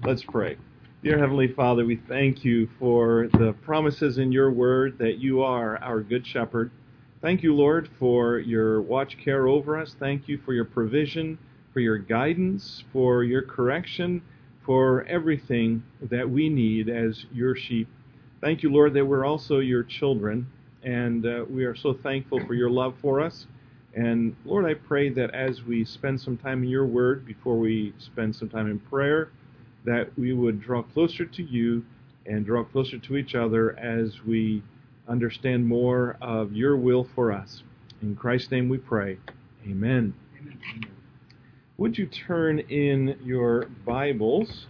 Let's pray. Dear Heavenly Father, we thank you for the promises in your word that you are our good shepherd. Thank you, Lord, for your watch care over us. Thank you for your provision, for your guidance, for your correction, for everything that we need as your sheep. Thank you, Lord, that we're also your children, and we are so thankful for your love for us. And Lord, I pray that as we spend some time in your word, before we spend some time in prayer, that we would draw closer to you and draw closer to each other as we understand more of your will for us. In Christ's name we pray. Amen. Amen. Would you turn in your Bibles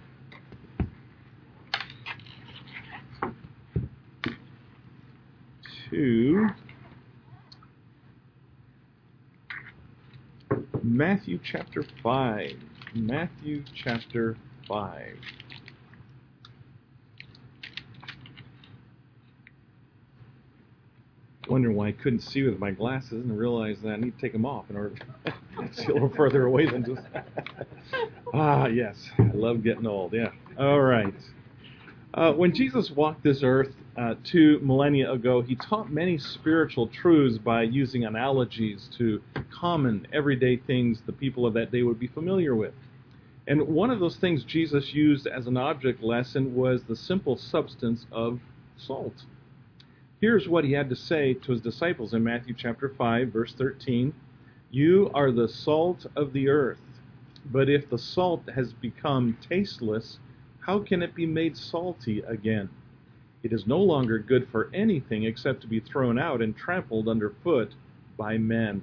to Matthew chapter 5. Matthew chapter 5. Wondering why I couldn't see with my glasses, and I realized that I need to take them off in order to see a little further away than just... yes, I love getting old, yeah. All right. When Jesus walked this earth 2 millennia ago, he taught many spiritual truths by using analogies to common, everyday things the people of that day would be familiar with. And one of those things Jesus used as an object lesson was the simple substance of salt. Here's what he had to say to his disciples in Matthew chapter 5, verse 13. You are the salt of the earth, but if the salt has become tasteless, how can it be made salty again? It is no longer good for anything except to be thrown out and trampled underfoot by men.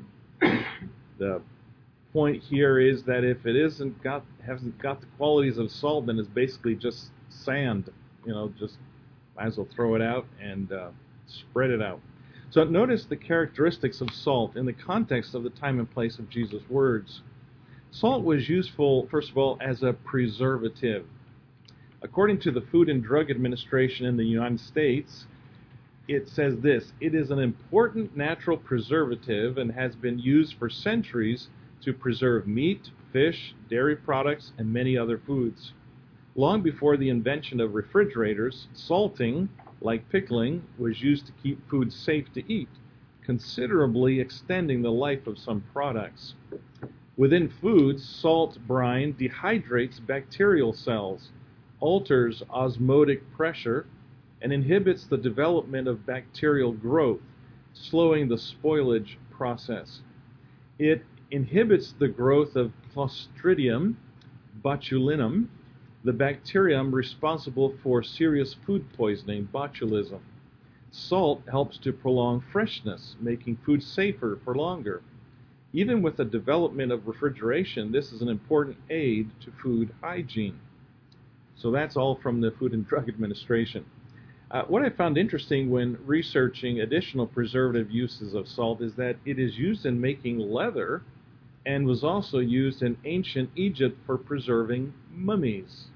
The point here is that if it hasn't got the qualities of salt, then it's basically just sand. Just might as well throw it out and spread it out. So notice the characteristics of salt in the context of the time and place of Jesus' words. Salt was useful, first of all, as a preservative. According to the Food and Drug Administration in the United States, it says this: it is an important natural preservative and has been used for centuries to preserve meat, fish, dairy products, and many other foods. Long before the invention of refrigerators, salting, like pickling, was used to keep food safe to eat, considerably extending the life of some products. Within foods, salt brine dehydrates bacterial cells, alters osmotic pressure, and inhibits the development of bacterial growth, slowing the spoilage process. It inhibits the growth of Clostridium botulinum, the bacterium responsible for serious food poisoning, botulism. Salt helps to prolong freshness, making food safer for longer. Even with the development of refrigeration, this is an important aid to food hygiene. So that's all from the Food and Drug Administration. What I found interesting when researching additional preservative uses of salt is that it is used in making leather and was also used in ancient Egypt for preserving mummies.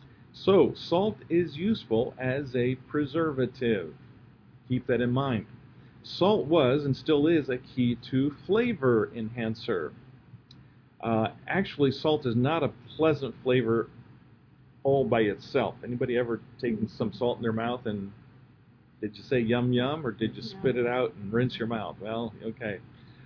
So salt is useful as a preservative. Keep that in mind. Salt was and still is a key to flavor enhancer. Actually, salt is not a pleasant flavor all by itself. Anybody ever taken some salt in their mouth and did you say yum yum, or did you spit it out and rinse your mouth? Well, okay.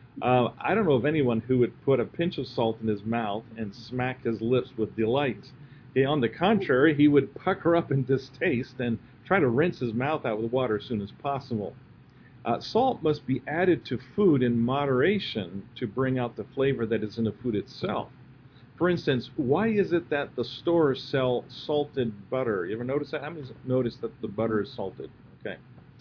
I don't know of anyone who would put a pinch of salt in his mouth and smack his lips with delight. Okay, on the contrary, he would pucker up in distaste and try to rinse his mouth out with water as soon as possible. Salt must be added to food in moderation to bring out the flavor that is in the food itself. For instance, why is it that the stores sell salted butter? You ever notice that? How many notice that the butter is salted? Okay.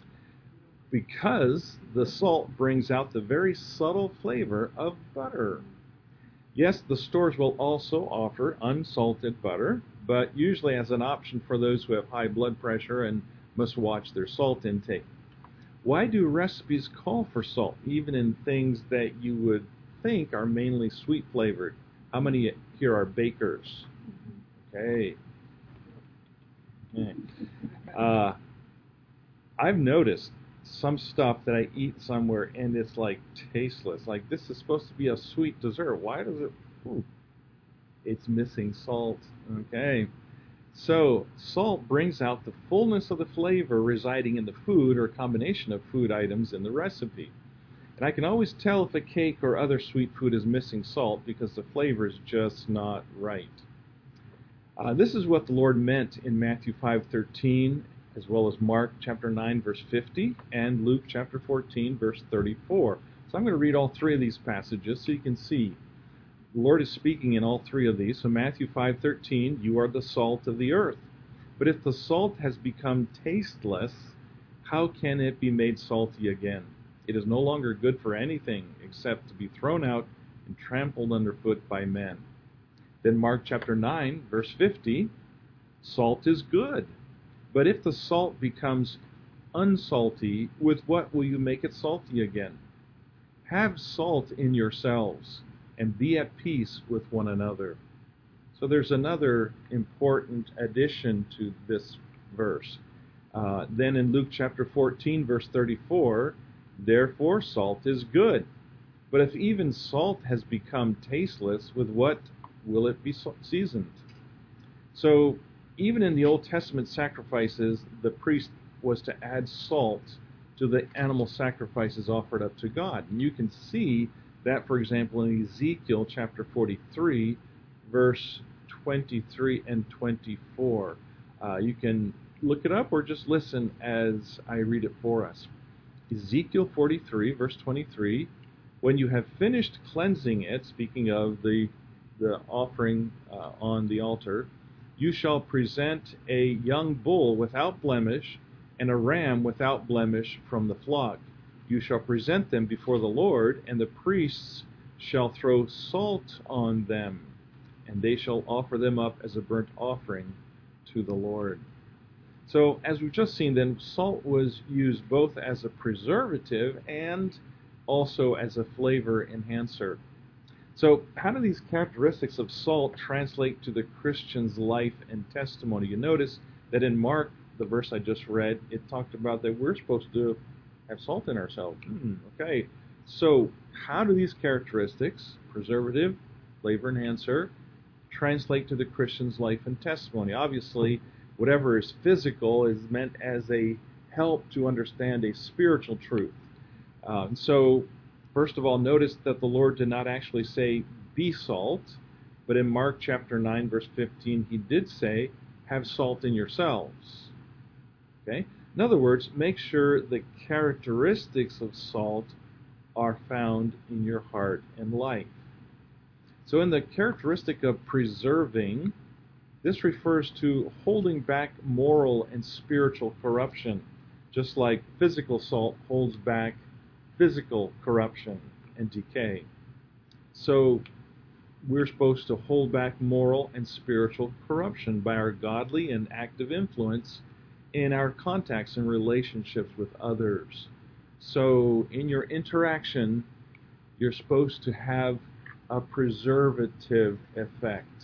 Because the salt brings out the very subtle flavor of butter. Yes, the stores will also offer unsalted butter, but usually as an option for those who have high blood pressure and must watch their salt intake. Why do recipes call for salt, even in things that you would think are mainly sweet flavored? How many here are bakers? Okay. I've noticed some stuff that I eat somewhere and it's like tasteless. Like, this is supposed to be a sweet dessert. Why does it? Ooh, it's missing salt. Okay. So, salt brings out the fullness of the flavor residing in the food or combination of food items in the recipe. And I can always tell if a cake or other sweet food is missing salt because the flavor is just not right. This is what the Lord meant in Matthew 5:13, as well as Mark chapter 9, verse 50, and Luke chapter 14, verse 34. So I'm going to read all three of these passages so you can see. The Lord is speaking in all three of these. So Matthew 5:13, you are the salt of the earth. But if the salt has become tasteless, how can it be made salty again? It is no longer good for anything except to be thrown out and trampled underfoot by men. Then Mark chapter 9, verse 50, salt is good. But if the salt becomes unsalty, with what will you make it salty again? Have salt in yourselves, and be at peace with one another. So there's another important addition to this verse. Then in Luke chapter 14, verse 34, therefore salt is good. But if even salt has become tasteless, with what will it be seasoned? So even in the Old Testament sacrifices, the priest was to add salt to the animal sacrifices offered up to God. And you can see that, for example, in Ezekiel chapter 43, verse 23 and 24. You can look it up or just listen as I read it for us. Ezekiel 43, verse 23, when you have finished cleansing it, speaking of the offering on the altar, you shall present a young bull without blemish and a ram without blemish from the flock. You shall present them before the Lord, and the priests shall throw salt on them, and they shall offer them up as a burnt offering to the Lord. So, as we've just seen, then, salt was used both as a preservative and also as a flavor enhancer. So, how do these characteristics of salt translate to the Christian's life and testimony? You notice that in Mark, the verse I just read, it talked about that we're supposed to have salt in ourselves. Okay, so how do these characteristics, preservative, flavor enhancer, translate to the Christian's life and testimony? Obviously, whatever is physical is meant as a help to understand a spiritual truth. So, first of all, notice that the Lord did not actually say, be salt, but in Mark chapter 9, verse 15, he did say, have salt in yourselves. Okay? In other words, make sure the characteristics of salt are found in your heart and life. So in the characteristic of preserving, this refers to holding back moral and spiritual corruption, just like physical salt holds back physical corruption and decay. So we're supposed to hold back moral and spiritual corruption by our godly and active influence in our contacts and relationships with others. So in your interaction, you're supposed to have a preservative effect.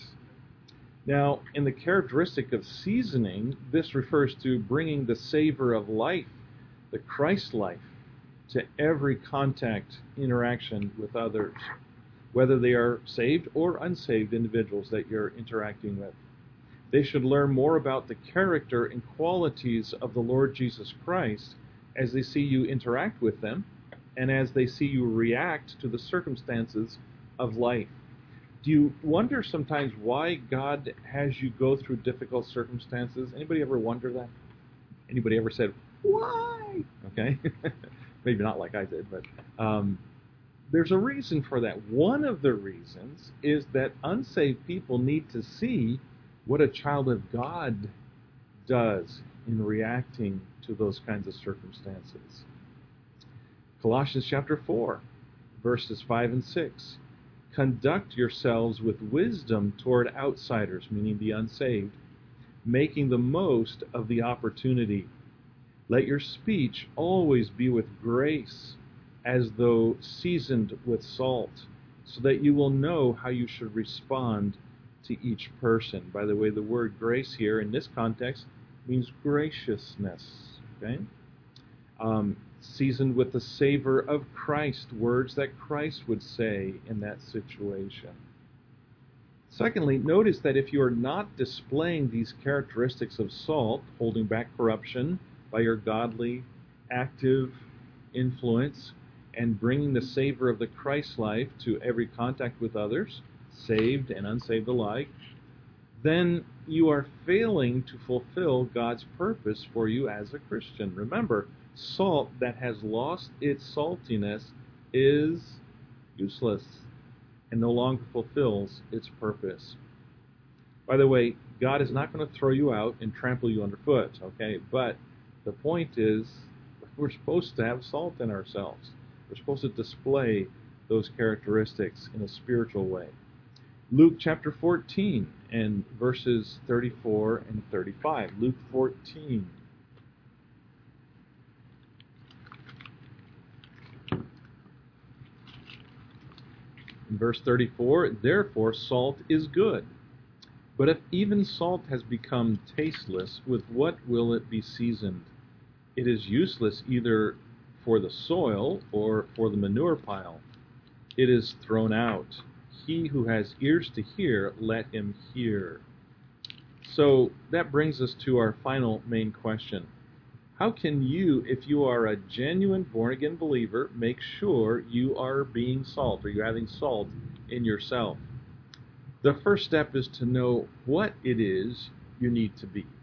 Now, in the characteristic of seasoning, this refers to bringing the savor of life, the Christ life, to every contact interaction with others, whether they are saved or unsaved individuals that you're interacting with. They should learn more about the character and qualities of the Lord Jesus Christ as they see you interact with them and as they see you react to the circumstances of life. Do you wonder sometimes why God has you go through difficult circumstances? Anybody ever wonder that? Anybody ever said, why? Okay. Maybe not like I did, but there's a reason for that. One of the reasons is that unsaved people need to see what a child of God does in reacting to those kinds of circumstances. Colossians chapter 4, verses 5 and 6. Conduct yourselves with wisdom toward outsiders, meaning the unsaved, making the most of the opportunity. Let your speech always be with grace, as though seasoned with salt, so that you will know how you should respond to each person. By the way, the word grace here in this context means graciousness. Okay? Seasoned with the savor of Christ, words that Christ would say in that situation. Secondly, notice that if you are not displaying these characteristics of salt, holding back corruption by your godly, active influence, and bringing the savor of the Christ life to every contact with others, saved and unsaved alike, then you are failing to fulfill God's purpose for you as a Christian. Remember, salt that has lost its saltiness is useless and no longer fulfills its purpose. By the way, God is not going to throw you out and trample you underfoot, okay? But the point is, we're supposed to have salt in ourselves. We're supposed to display those characteristics in a spiritual way. Luke chapter 14 and verses 34 and 35. Luke 14. In verse 34, therefore salt is good. But if even salt has become tasteless, with what will it be seasoned? It is useless either for the soil or for the manure pile. It is thrown out. He who has ears to hear, let him hear. So that brings us to our final main question. How can you, if you are a genuine born-again believer, make sure you are being salt, or you're having salt in yourself? The first step is to know what it is you need to be.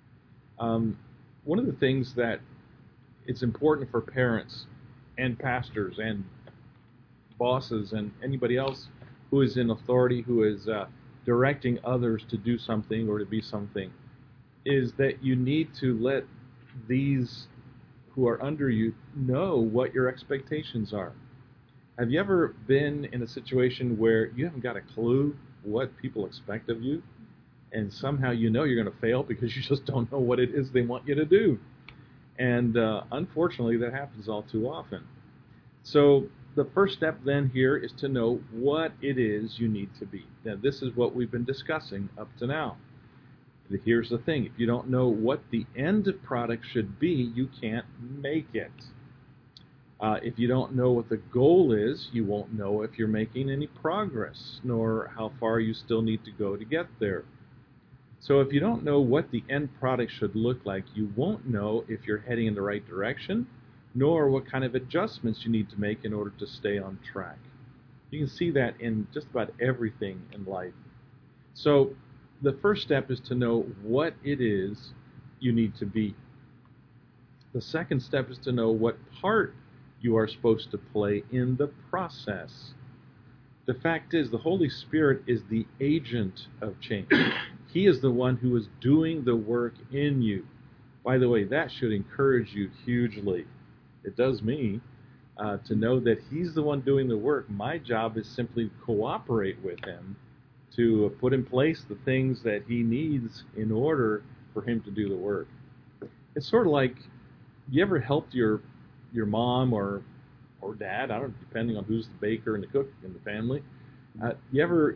One of the things that it's important for parents and pastors and bosses and anybody else who is in authority, who is directing others to do something or to be something, is that you need to let these who are under you know what your expectations are. Have you ever been in a situation where you haven't got a clue what people expect of you, and somehow you know you're going to fail because you just don't know what it is they want you to do? And unfortunately, that happens all too often. So the first step then here is to know what it is you need to be. Now, this is what we've been discussing up to now. Here's the thing. If you don't know what the end product should be, you can't make it. If you don't know what the goal is, you won't know if you're making any progress, nor how far you still need to go to get there. So if you don't know what the end product should look like, you won't know if you're heading in the right direction, nor what kind of adjustments you need to make in order to stay on track. You can see that in just about everything in life. So the first step is to know what it is you need to be. The second step is to know what part you are supposed to play in the process. The fact is, the Holy Spirit is the agent of change. He is the one who is doing the work in you. By the way, that should encourage you hugely. It does me to know that He's the one doing the work. My job is simply to cooperate with Him to put in place the things that He needs in order for Him to do the work. It's sort of like, you ever helped your mom or dad, I don't know, depending on who's the baker and the cook in the family. You ever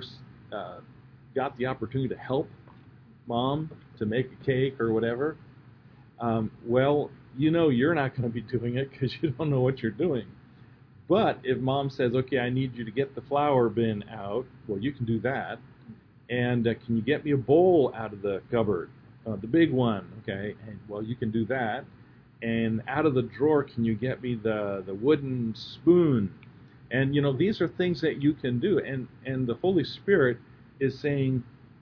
got the opportunity to help mom to make a cake or whatever? Well, you know you're not going to be doing it because you don't know what you're doing. But if mom says, okay, I need you to get the flour bin out, well, you can do that. And can you get me a bowl out of the cupboard? The big one, okay? And, well, you can do that. And out of the drawer, can you get me the wooden spoon? And, you know, these are things that you can do. And the Holy Spirit is saying,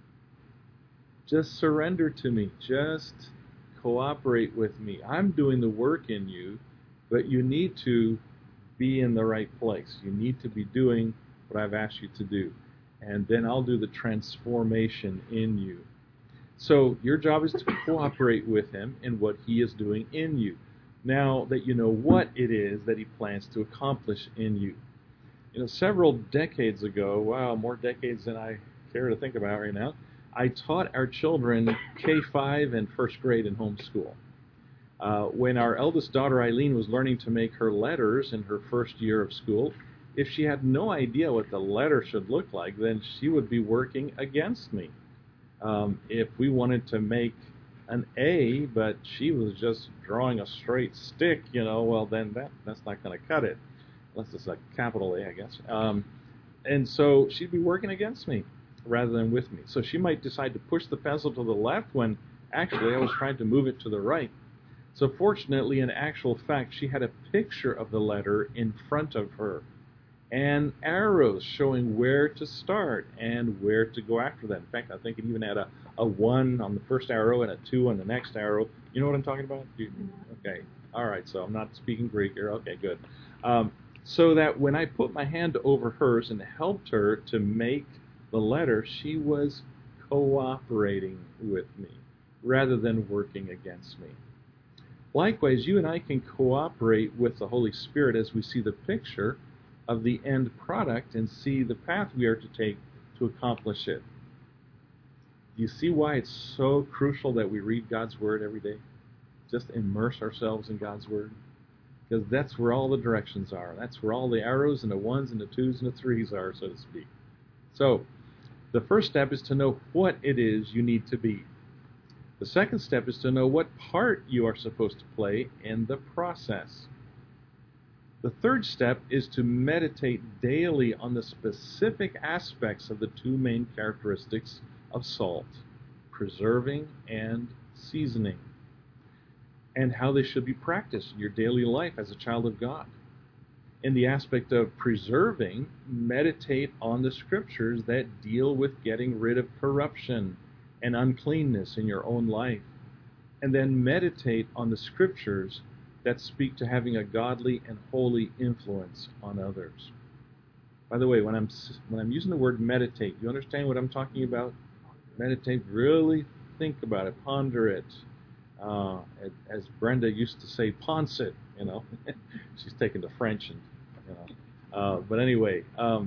just surrender to me. Just cooperate with me. I'm doing the work in you, but you need to be in the right place. You need to be doing what I've asked you to do. And then I'll do the transformation in you. So your job is to cooperate with Him in what He is doing in you. Now that you know what it is that He plans to accomplish in you. You know, several decades ago, wow, more decades than I care to think about right now, I taught our children K-5 and first grade in homeschool. When our eldest daughter Eileen was learning to make her letters in her first year of school, if she had no idea what the letter should look like, then she would be working against me. If we wanted to make an A, but she was just drawing a straight stick, you know, well then that's not going to cut it, unless it's a capital A, I guess. And so she'd be working against me. rather than with me. So she might decide to push the pencil to the left when actually I was trying to move it to the right. So fortunately, in actual fact, she had a picture of the letter in front of her and arrows showing where to start and where to go after that. In fact, I think it even had a 1 on the first arrow and a 2 on the next arrow. You know what I'm talking about? Okay. All right, so I'm not speaking Greek here. Okay, good. So that when I put my hand over hers and helped her to make the letter, she was cooperating with me rather than working against me. Likewise, you and I can cooperate with the Holy Spirit as we see the picture of the end product and see the path we are to take to accomplish it. Do you see why it's so crucial that we read God's Word every day? Just immerse ourselves in God's Word. Because that's where all the directions are. That's where all the arrows and the 1s and the 2s and the 3s are, so to speak. So, the first step is to know what it is you need to be. The second step is to know what part you are supposed to play in the process. The third step is to meditate daily on the specific aspects of the 2 main characteristics of salt, preserving and seasoning, and how they should be practiced in your daily life as a child of God. In the aspect of preserving, meditate on the scriptures that deal with getting rid of corruption and uncleanness in your own life. And then meditate on the scriptures that speak to having a godly and holy influence on others. By the way, when I'm using the word meditate, you understand what I'm talking about? Meditate, really think about it, ponder it. As Brenda used to say, ponce it, She's taken to French, and but anyway,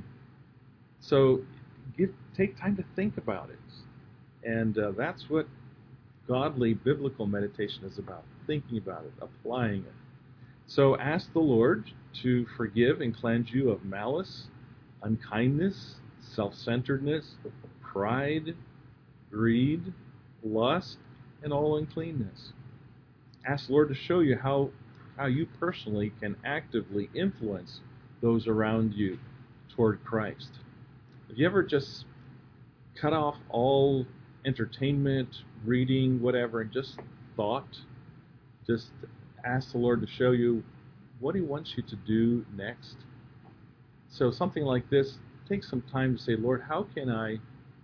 so take time to think about it. And that's what godly biblical meditation is about, thinking about it, applying it. So ask the Lord to forgive and cleanse you of malice, unkindness, self-centeredness, pride, greed, lust, and all uncleanness. Ask the Lord to show you how you personally can actively influence those around you toward Christ. Have you ever just cut off all entertainment, reading, whatever, and just thought? Just ask the Lord to show you what He wants you to do next. So something like this, take some time to say, Lord, how can I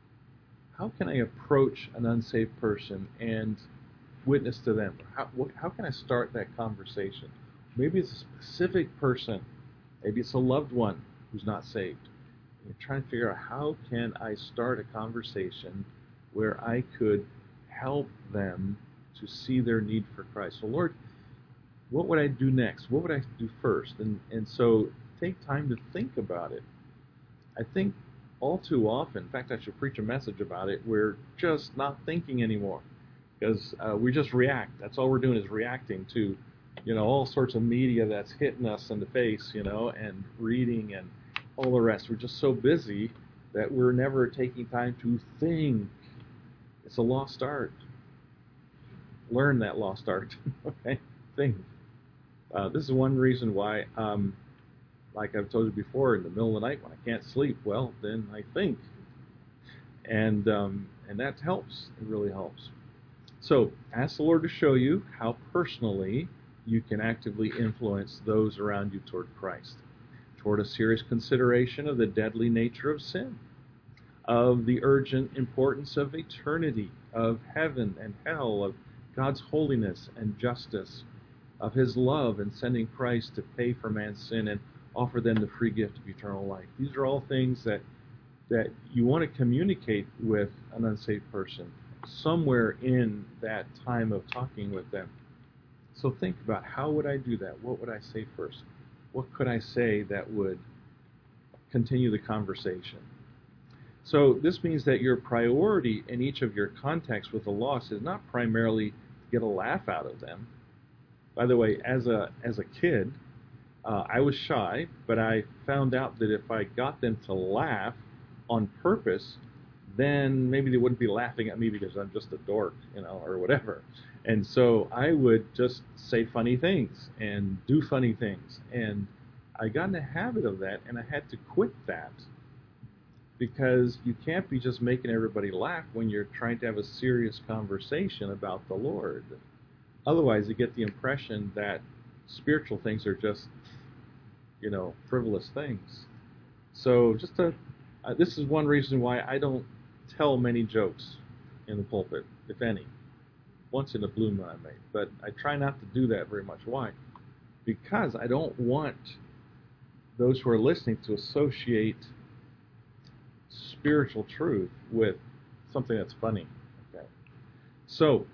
approach an unsaved person and witness to them? How can I start that conversation? Maybe it's a specific person. Maybe it's a loved one who's not saved. You're trying to figure out how can I start a conversation where I could help them to see their need for Christ. So Lord, what would I do next? What would I do first? And so take time to think about it. I think all too often, in fact, I should preach a message about it, we're just not thinking anymore. Because we just react. That's all we're doing is reacting to, all sorts of media that's hitting us in the face, and reading and all the rest. We're just so busy that we're never taking time to think. It's a lost art. Learn that lost art. Okay? Think. This is one reason why, like I've told you before, in the middle of the night when I can't sleep, well, then I think. And that helps. It really helps. So ask the Lord to show you how personally you can actively influence those around you toward Christ, toward a serious consideration of the deadly nature of sin, of the urgent importance of eternity, of heaven and hell, of God's holiness and justice, of His love in sending Christ to pay for man's sin and offer them the free gift of eternal life. These are all things that you want to communicate with an unsaved person somewhere in that time of talking with them. So think about, how would I do that? What would I say first? What could I say that would continue the conversation? So this means that your priority in each of your contacts with the lost is not primarily to get a laugh out of them. By the way, as a kid, I was shy, but I found out that if I got them to laugh on purpose, then maybe they wouldn't be laughing at me because I'm just a dork, or whatever. And so I would just say funny things and do funny things. And I got in the habit of that, and I had to quit that. because you can't be just making everybody laugh when you're trying to have a serious conversation about the Lord. Otherwise, you get the impression that spiritual things are just, frivolous things. So this is one reason why I don't tell many jokes in the pulpit, if any. Once in a blue moon I may, but I try not to do that very much. Why? Because I don't want those who are listening to associate spiritual truth with something that's funny. Okay, so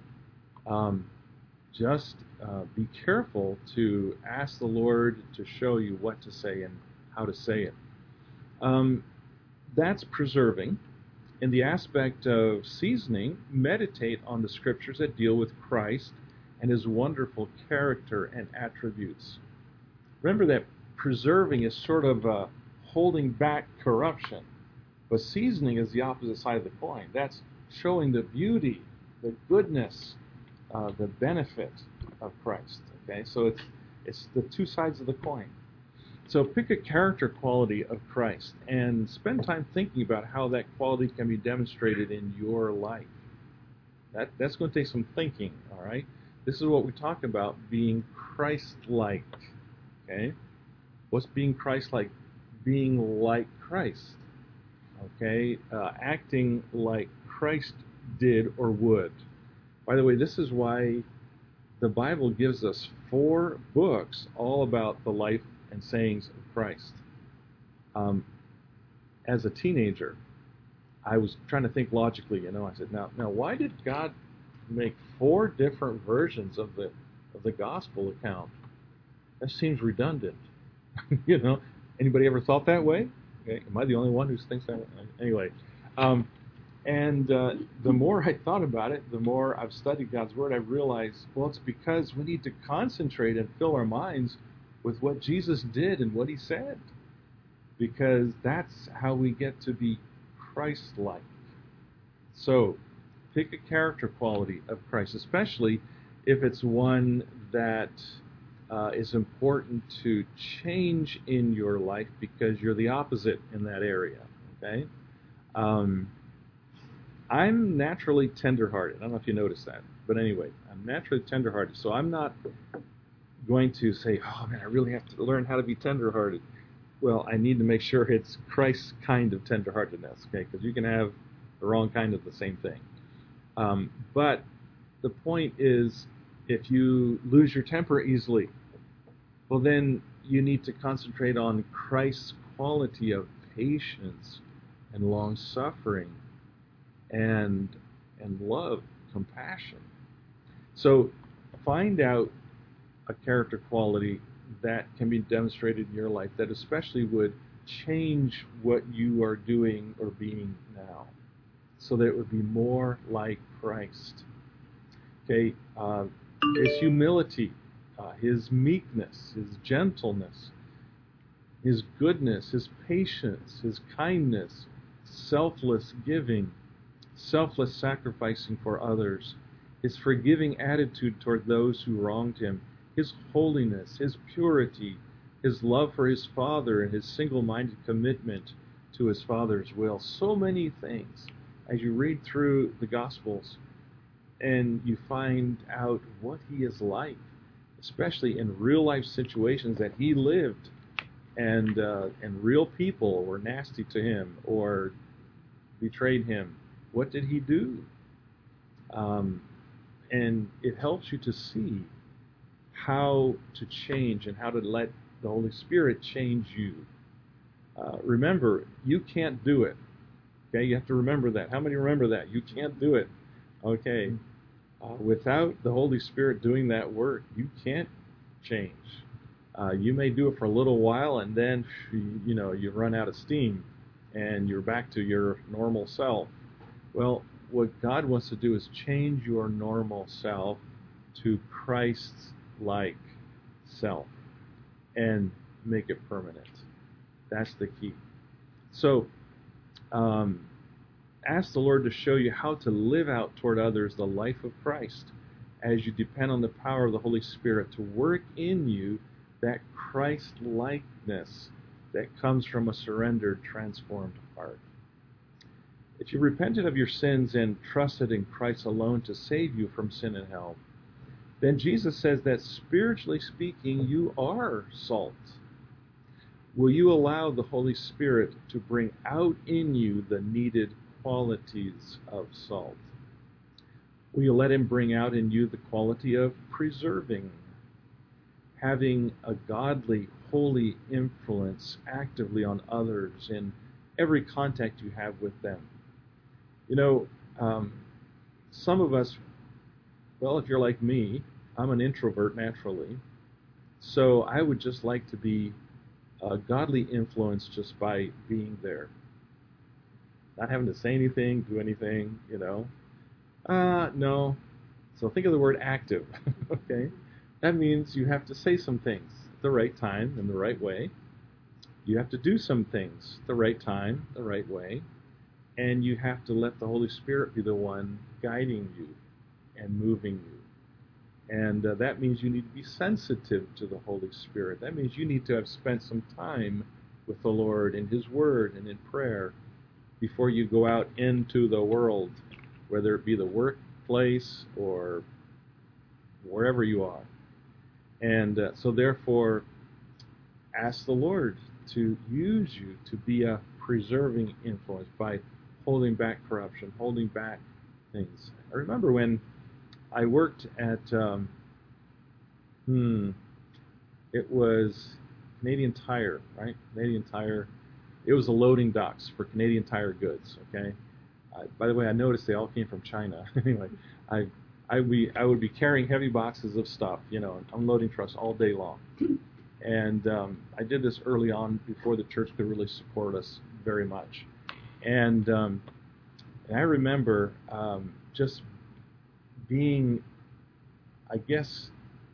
just be careful to ask the Lord to show you what to say and how to say it. That's preserving. In the aspect of seasoning, meditate on the scriptures that deal with Christ and his wonderful character and attributes. Remember that preserving is sort of holding back corruption, but seasoning is the opposite side of the coin. That's showing the beauty, the goodness, the benefit of Christ. Okay, so it's the two sides of the coin. So pick a character quality of Christ and spend time thinking about how that quality can be demonstrated in your life. That's going to take some thinking, all right? This is what we talk about, being Christ-like, okay? What's being Christ-like? Being like Christ, okay? Acting like Christ did or would. By the way, this is why the Bible gives us 4 books all about the life and sayings of Christ. As a teenager, I was trying to think logically. I said, now, why did God make 4 different versions of the gospel account? That seems redundant. Anybody ever thought that way? Okay, am I the only one who thinks that way? Anyway, the more I thought about it, the more I've studied God's Word, I realized, well, it's because we need to concentrate and fill our minds with what Jesus did and what he said, because that's how we get to be Christ-like. So pick a character quality of Christ, especially if it's one that is important to change in your life because you're the opposite in that area. Okay, I'm naturally tenderhearted. I don't know if you noticed that, but anyway, I'm naturally tenderhearted, so I'm not going to say, oh man, I really have to learn how to be tenderhearted. Well, I need to make sure it's Christ's kind of tenderheartedness, okay? Because you can have the wrong kind of the same thing. But the point is, if you lose your temper easily, well, then you need to concentrate on Christ's quality of patience and long-suffering and love, compassion. So find out a character quality that can be demonstrated in your life that especially would change what you are doing or being now, so that it would be more like Christ. Okay, his humility, his meekness, his gentleness, his goodness, his patience, his kindness, selfless giving, selfless sacrificing for others, his forgiving attitude toward those who wronged him, his holiness, his purity, his love for his Father, and his single-minded commitment to his Father's will. So many things as you read through the Gospels and you find out what he is like, especially in real-life situations that he lived, and real people were nasty to him or betrayed him. What did he do? And it helps you to see how to change and how to let the Holy Spirit change you. Remember, you can't do it. Okay, you have to remember that. How many remember that? You can't do it. Okay, without the Holy Spirit doing that work, you can't change. You may do it for a little while, and then you run out of steam, and you're back to your normal self. Well, what God wants to do is change your normal self to Christ's like self and make it permanent. That's the key. So ask the Lord to show you how to live out toward others the life of Christ as you depend on the power of the Holy Spirit to work in you that Christ likeness that comes from a surrendered, transformed heart. If you repented of your sins and trusted in Christ alone to save you from sin and hell, then Jesus says that spiritually speaking, you are salt. Will you allow the Holy Spirit to bring out in you the needed qualities of salt? Will you let him bring out in you the quality of preserving, having a godly, holy influence actively on others in every contact you have with them? You know, some of us, well, if you're like me, I'm an introvert naturally, so I would just like to be a godly influence just by being there. Not having to say anything, do anything, No. So think of the word active, okay? That means you have to say some things at the right time, in the right way. You have to do some things the right time, the right way. And you have to let the Holy Spirit be the one guiding you and moving you. And that means you need to be sensitive to the Holy Spirit. That means you need to have spent some time with the Lord in His Word and in prayer before you go out into the world, whether it be the workplace or wherever you are. And so therefore, ask the Lord to use you to be a preserving influence by holding back corruption, holding back things. I remember when I worked at, it was Canadian Tire, right? Canadian Tire. It was the loading docks for Canadian Tire goods, okay? By the way, I noticed they all came from China. Anyway, I would be carrying heavy boxes of stuff, unloading trucks all day long. And I did this early on before the church could really support us very much. And I remember just being, I guess,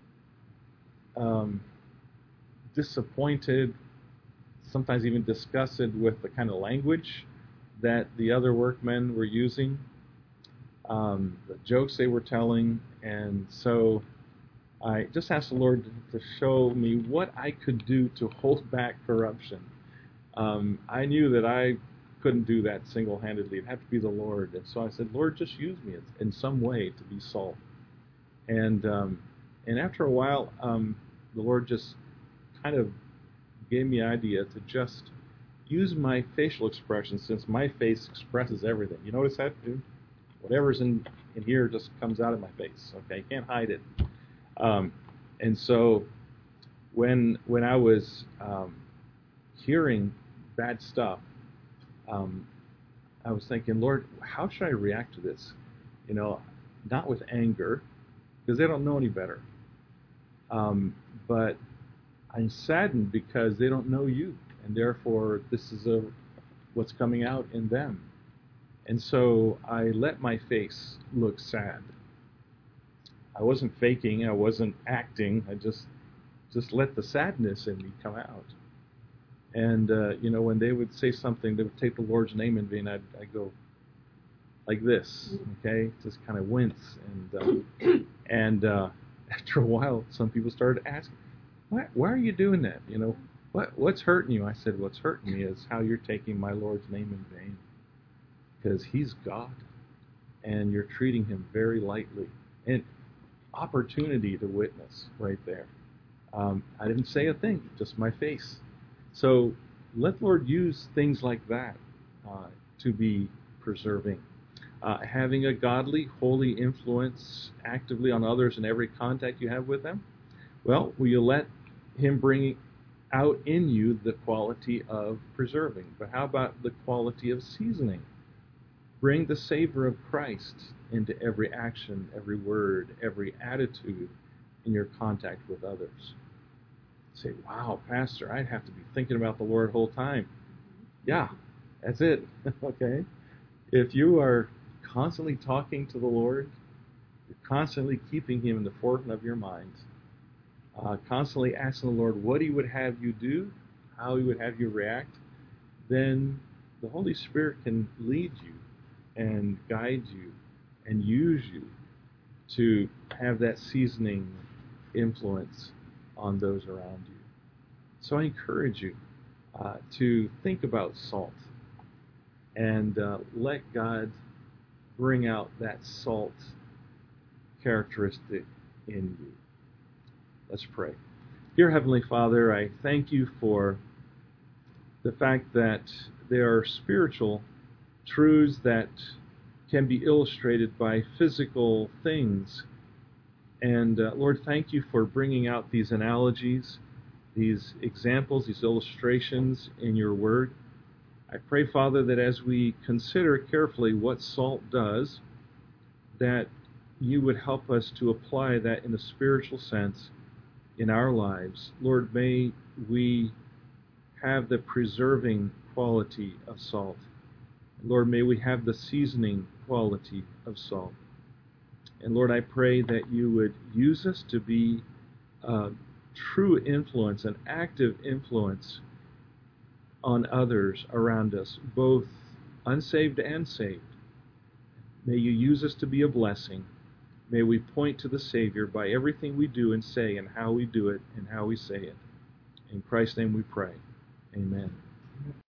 disappointed, sometimes even disgusted with the kind of language that the other workmen were using, the jokes they were telling. And so I just asked the Lord to show me what I could do to hold back corruption. I knew that I couldn't do that single-handedly. It'd have to be the Lord. And so I said, Lord, just use me in some way to be salt. And after a while, the Lord just kind of gave me an idea to just use my facial expressions, since my face expresses everything. You notice that, dude? Whatever's in here just comes out of my face. Okay, can't hide it. And so when I was hearing bad stuff, I was thinking, Lord, how should I react to this? Not with anger, because they don't know any better. But I'm saddened because they don't know you, and therefore this is what's coming out in them. And so I let my face look sad. I wasn't faking, I wasn't acting, I just let the sadness in me come out. And when they would say something, they would take the Lord's name in vain, I'd go like this, okay, just kind of wince. And after a while, some people started asking, why are you doing that? What's hurting you? I said, what's hurting me is how you're taking my Lord's name in vain, because He's God, and you're treating Him very lightly. And opportunity to witness right there. I didn't say a thing, just my face. So let the Lord use things like that to be preserving. Having a godly, holy influence actively on others in every contact you have with them. Well, will you let Him bring out in you the quality of preserving? But how about the quality of seasoning? Bring the savor of Christ into every action, every word, every attitude in your contact with others. Say, wow, Pastor, I'd have to be thinking about the Lord the whole time. Yeah, that's it. Okay? If you are constantly talking to the Lord, you're constantly keeping Him in the forefront of your mind, constantly asking the Lord what He would have you do, how He would have you react, then the Holy Spirit can lead you and guide you and use you to have that seasoning influence on those around you. So I encourage you to think about salt and let God bring out that salt characteristic in you. Let's pray. Dear Heavenly Father, I thank you for the fact that there are spiritual truths that can be illustrated by physical things. And Lord, thank you for bringing out these analogies, these examples, these illustrations in your word. I pray, Father, that as we consider carefully what salt does, that you would help us to apply that in a spiritual sense in our lives. Lord, may we have the preserving quality of salt. Lord, may we have the seasoning quality of salt. And Lord, I pray that you would use us to be a true influence, an active influence on others around us, both unsaved and saved. May you use us to be a blessing. May we point to the Savior by everything we do and say, and how we do it and how we say it. In Christ's name we pray. Amen.